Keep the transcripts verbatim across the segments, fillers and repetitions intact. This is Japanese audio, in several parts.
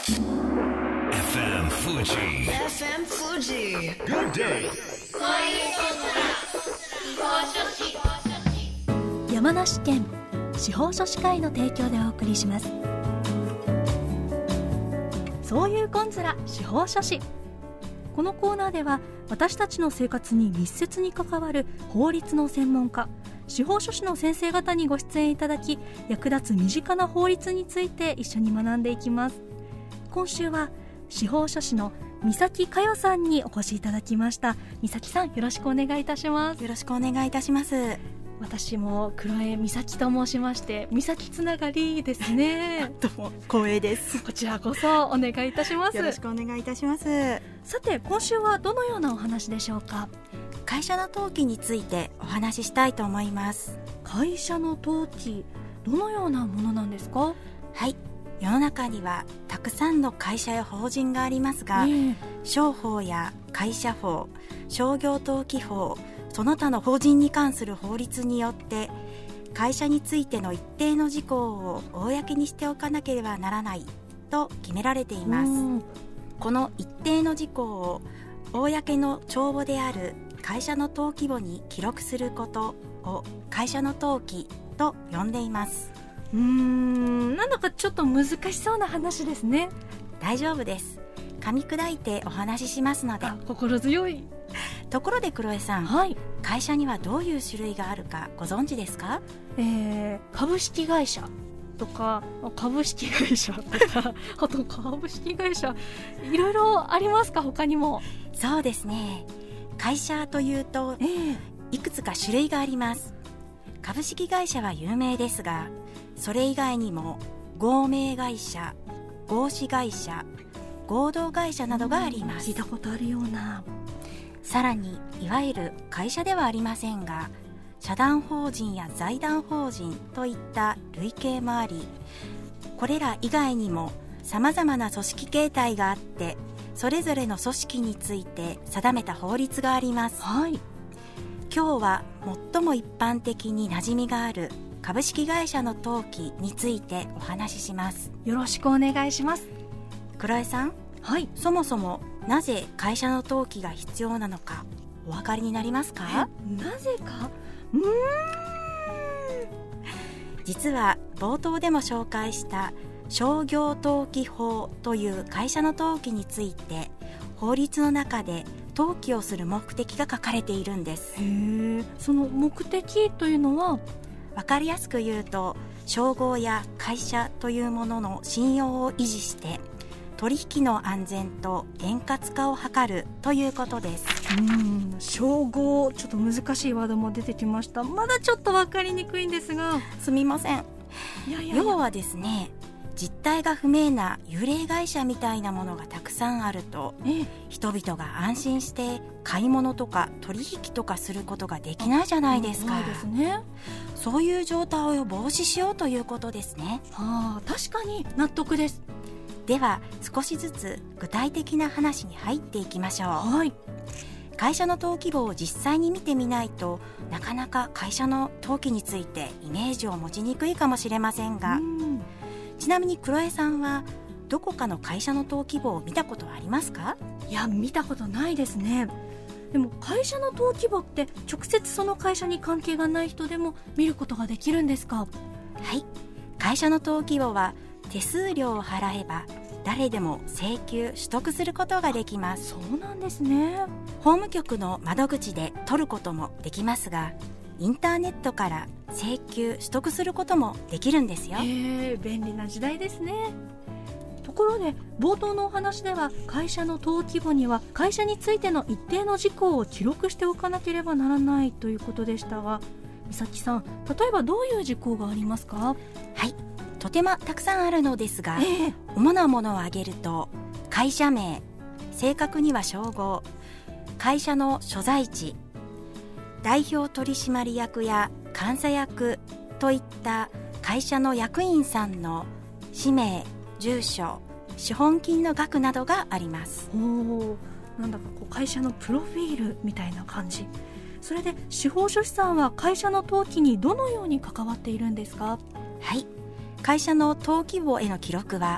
エフエム Fuji エフエム Fuji Good day 山梨県司法書士会の提供でお送りします。そういうコンズラ司法書士。このコーナーでは私たちの生活に密接に関わる法律の専門家、司法書士の先生方にご出演いただき、役立つ身近な法律について一緒に学んでいきます。今週は司法書士の三崎佳代さんにお越しいただきました。三崎さん、よろしくお願いいたします。 よろしくお願いいたします。 私も黒江美咲と申しまして、美咲つながりですね。 どうも光栄です。 こちらこそお願いいたします。 よろしくお願いいたします。 さて、今週はどのようなお話でしょうか？ 会社の登記についてお話ししたいと思います。 会社の登記、どのようなものなんですか？ はい、世の中にはたくさんの会社や法人がありますが、 ね、 商法や会社法、商業登記法、その他の法人に関する法律によって会社についての一定の事項を公にしておかなければならないと決められています。この一定の事項を公の帳簿である会社の登記簿に記録することを会社の登記と呼んでいます。 うーん、なんだかちょっと難しそうな話ですね。 大丈夫です。噛み砕いてお話ししますので。 心強い。 ところで黒江さん、 はい、 会社にはどういう種類があるかご存知ですか？ えー、株式会社とか株式会社とかあと株式会社いろいろありますか？他にも。 そうですね、会社というと、 えー、 いくつか種類があります。株式会社は有名ですが、それ以外にも合名会社、合資会社、合同会社などがあります。 聞いたことあるような。 さらにいわゆる会社ではありませんが、社団法人や財団法人といった類型もあり、これら以外にもさまざまな組織形態があって、それぞれの組織について定めた法律があります。 はい、 今日は最も一般的に馴染みがある株式会社の登記についてお話しします。 よろしくお願いします。 黒江さん、 はい、 そもそもなぜ会社の登記が必要なのかお分かりになりますか？ なぜか、うーん実は冒頭でも紹介した商業登記法という会社の登記について、法律の中で登記をする目的が書かれているんです。 へー、その目的というのは？ 分かりやすく言うと、商号や会社というものの信用を維持して取引の安全と円滑化を図るということです。 うーん、称号、ちょっと難しいワードも出てきました。まだちょっと分かりにくいんですが。 すみません。 いやいやいや、 要はですね、実態が不明な幽霊会社みたいなものがたくさんあると、 え人々が安心して買い物とか取引とかすることができないじゃないですか。 そうですね。 そういう状態を防止しようということですね。 はあ、確かに納得です。 では少しずつ具体的な話に入っていきましょう。 はい、 会社の登記簿を実際に見てみないと、なかなか会社の登記についてイメージを持ちにくいかもしれませんが、 うんちなみに黒江さんはどこかの会社の登記簿を見たことはありますか？ いや、見たことないですね。でも会社の登記簿って直接その会社に関係がない人でも見ることができるんですか？ はい、会社の登記簿は手数料を払えば誰でも請求取得することができます。 そうなんですね。 法務局の窓口で取ることもできますが、インターネットから請求取得することもできるんですよ。 へえ、便利な時代ですね。ところで冒頭のお話では、会社の登記簿には会社についての一定の事項を記録しておかなければならないということでしたが、美咲さん、例えばどういう事項がありますか？ はい、とてもたくさんあるのですが、 ええ、 主なものを挙げると、会社名、正確には称号、会社の所在地、代表取締役や監査役といった会社の役員さんの氏名、住所、資本金の額などがあります。 おー、なんだかこう会社のプロフィールみたいな感じ。それで司法書士さんは会社の登記にどのように関わっているんですか？ はい、会社の登記簿への記録は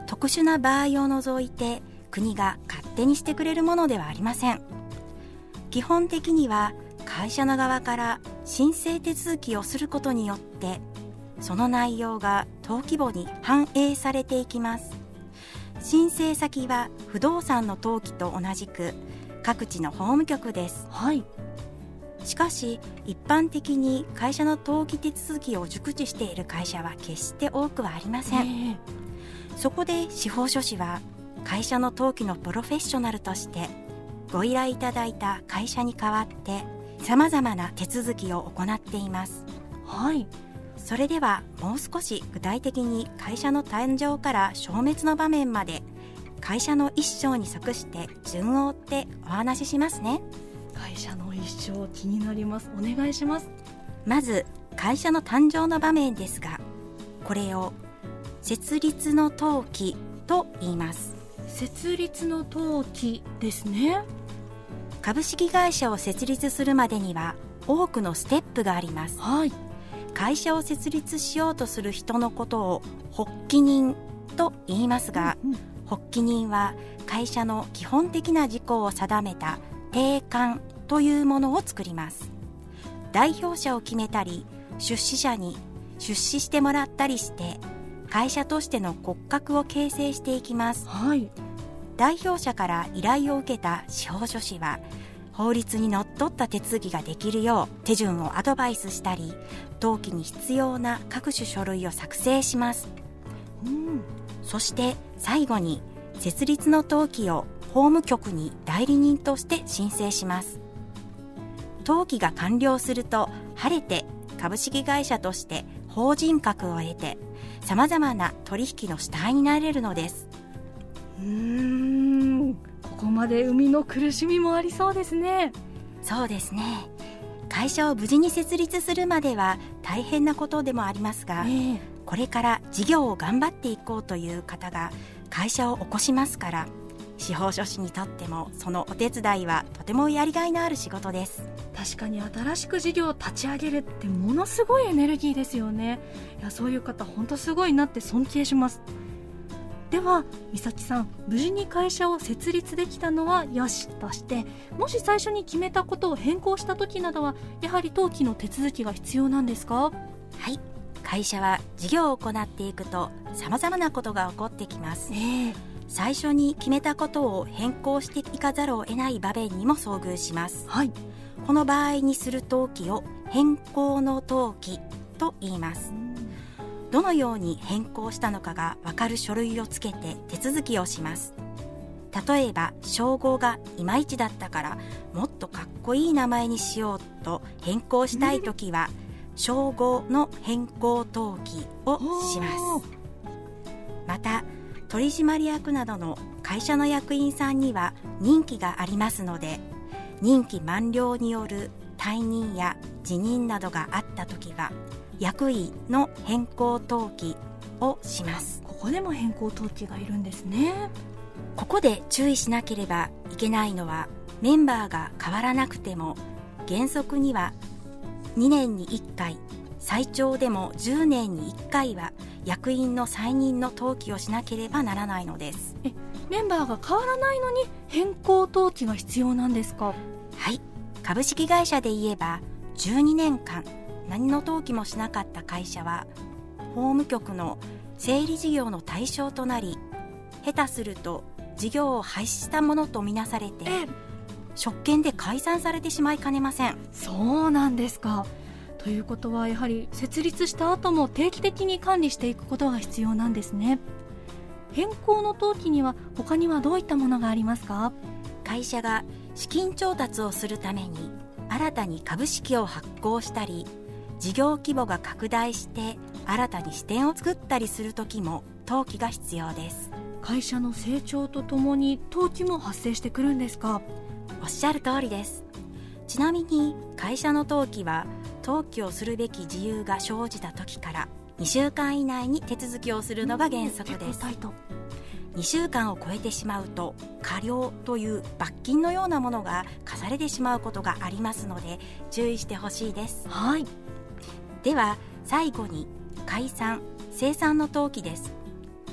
特殊な場合を除いて国が勝手にしてくれるものではありません。基本的には会社の側から申請手続きをすることによってその内容が登記簿に反映されていきます。申請先は不動産の登記と同じく各地の法務局です。 はい。 しかし一般的に会社の登記手続きを熟知している会社は決して多くはありません、えー、そこで司法書士は会社の登記のプロフェッショナルとしてご依頼いただいた会社に代わってさまざまな手続きを行っています。 はい。 それではもう少し具体的に会社の誕生から消滅の場面まで会社の一生に即して順を追ってお話ししますね。 会社の一生気になります。お願いします。 まず会社の誕生の場面ですが、これを設立の登記と言います。 設立の登記ですね。 株式会社を設立するまでには多くのステップがあります、 はい、 会社を設立しようとする人のことを発起人と言いますが、うんうん、発起人は会社の基本的な事項を定めた定款というものを作ります。代表者を決めたり出資者に出資してもらったりして会社としての骨格を形成していきます、 はい、 代表者から依頼を受けた司法書士は法律にのっとった手続きができるよう手順をアドバイスしたり登記に必要な各種書類を作成します、うん、そして最後に設立の登記を法務局に代理人として申請します。登記が完了すると晴れて株式会社として法人格を得てさまざまな取引の主体になれるのです。 うーん、ここまで生みの苦しみもありそうですね。 そうですね。会社を無事に設立するまでは大変なことでもありますが、えー、これから事業を頑張っていこうという方が会社を起こしますから、司法書士にとってもそのお手伝いはとてもやりがいのある仕事です。 確かに新しく事業を立ち上げるってものすごいエネルギーですよね。いや、そういう方本当すごいなって尊敬します。では美咲さん、無事に会社を設立できたのはよしとして、もし最初に決めたことを変更した時などはやはり登記の手続きが必要なんですか？ はい、会社は事業を行っていくとさまざまなことが起こってきます、えー、最初に決めたことを変更していかざるを得ない場面にも遭遇します、はい、この場合にする登記を変更の登記と言います。どのように変更したのかが分かる書類をつけて手続きをします。例えば称号がいまいちだったからもっとかっこいい名前にしようと変更したいときは称号の変更登記をします。また取締役などの会社の役員さんには任期がありますので、任期満了による退任や辞任などがあったときは役員の変更登記をします。 ここでも変更登記がいるんですね。 ここで注意しなければいけないのは、メンバーが変わらなくても原則にはにねんにいっかい、最長でもじゅうねんにいっかいは役員の再任の登記をしなければならないのです。 え、メンバーが変わらないのに変更登記が必要なんですか？ はい、株式会社で言えばじゅうにねんかん何の登記もしなかった会社は法務局の整理事業の対象となり、下手すると事業を廃止したものとみなされて職権で解散されてしまいかねません。 そうなんですか。ということはやはり設立した後も定期的に管理していくことが必要なんですね。変更の登記には他にはどういったものがありますか？ 会社が資金調達をするために新たに株式を発行したり、事業規模が拡大して新たに支店を作ったりするときも登記が必要です。 会社の成長とともに登記も発生してくるんですか？ おっしゃる通りです。ちなみに会社の登記は登記をするべき事由が生じた時からにしゅうかん以内に手続きをするのが原則です。にしゅうかんを超えてしまうと過料という罰金のようなものが課されてしまうことがありますので注意してほしいです。 はい。では最後に解散・清算の登記です。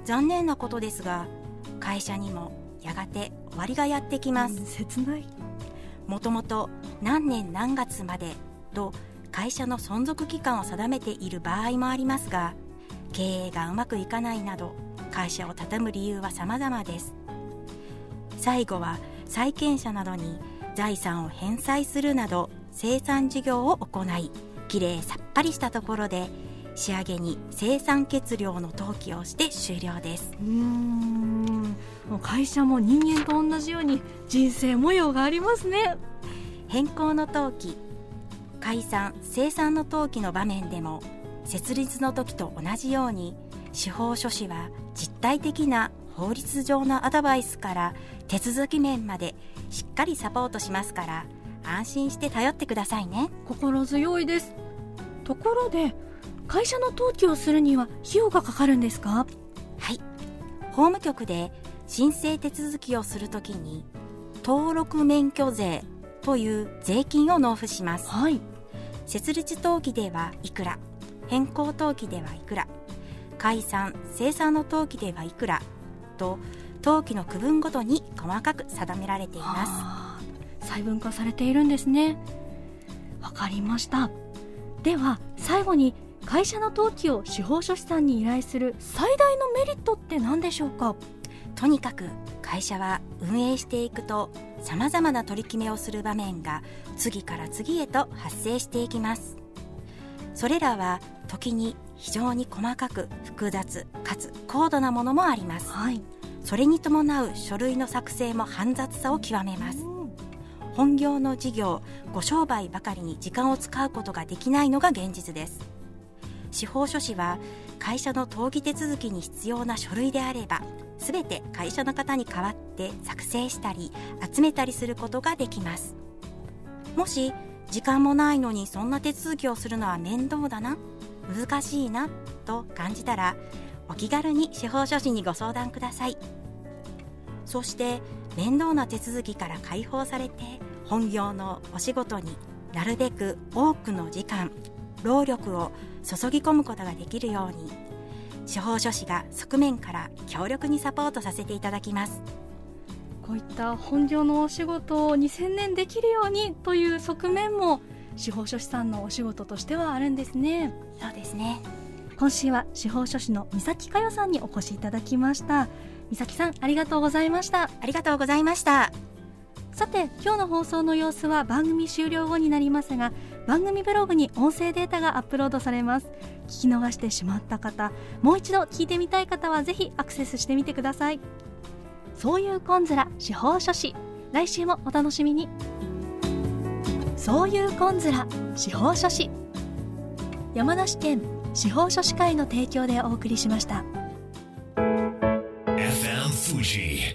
残念なことですが、会社にもやがて終わりがやってきます。 切ない。 もともと何年何月までと会社の存続期間を定めている場合もありますが、経営がうまくいかないなど会社を畳む理由は様々です。最後は債権者などに財産を返済するなど清算事業を行い、きれいさっぱりしたところで仕上げに清算欠料の登記をして終了です。 うーん、もう会社も人間と同じように人生模様がありますね。 変更の登記、解散清算の登記の場面でも設立の時と同じように司法書士は実体的な法律上のアドバイスから手続き面までしっかりサポートしますから、安心して頼ってくださいね。 心強いです。ところで会社の登記をするには費用がかかるんですか？ はい、法務局で申請手続きをするときに登録免許税という税金を納付します。 はい。 設立登記ではいくら、変更登記ではいくら、解散清算の登記ではいくらと登記の区分ごとに細かく定められています。細分化されているんですね。わかりました。では最後に会社の登記を司法書士さんに依頼する最大のメリットって何でしょうか？ とにかく会社は運営していくと様々な取り決めをする場面が次から次へと発生していきます。それらは時に非常に細かく複雑かつ高度なものもあります。 はい。 それに伴う書類の作成も煩雑さを極めます。本業の事業、ご商売ばかりに時間を使うことができないのが現実です。司法書士は会社の登記手続きに必要な書類であればすべて会社の方に代わって作成したり集めたりすることができます。もし時間もないのにそんな手続きをするのは面倒だな、難しいなと感じたらお気軽に司法書士にご相談ください。そして面倒な手続きから解放されて本業のお仕事になるべく多くの時間労力を注ぎ込むことができるように司法書士が側面から強力にサポートさせていただきます。 こういった本業のお仕事をに専念できるようにという側面も司法書士さんのお仕事としてはあるんですね。 そうですね。 今週は司法書士の三崎佳代さんにお越しいただきました。三崎さん、ありがとうございました。 ありがとうございました。 さて、今日の放送の様子は番組終了後になりますが、番組ブログに音声データがアップロードされます。聞き逃してしまった方、もう一度聞いてみたい方はぜひアクセスしてみてください。そういうコンズラ司法書士、来週もお楽しみに。そういうコンズラ司法書士、山梨県司法書士会の提供でお送りしました。 エフエム Fuji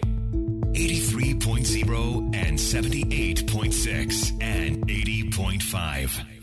eighty-three point zero and seventy-eight point six and eighty point five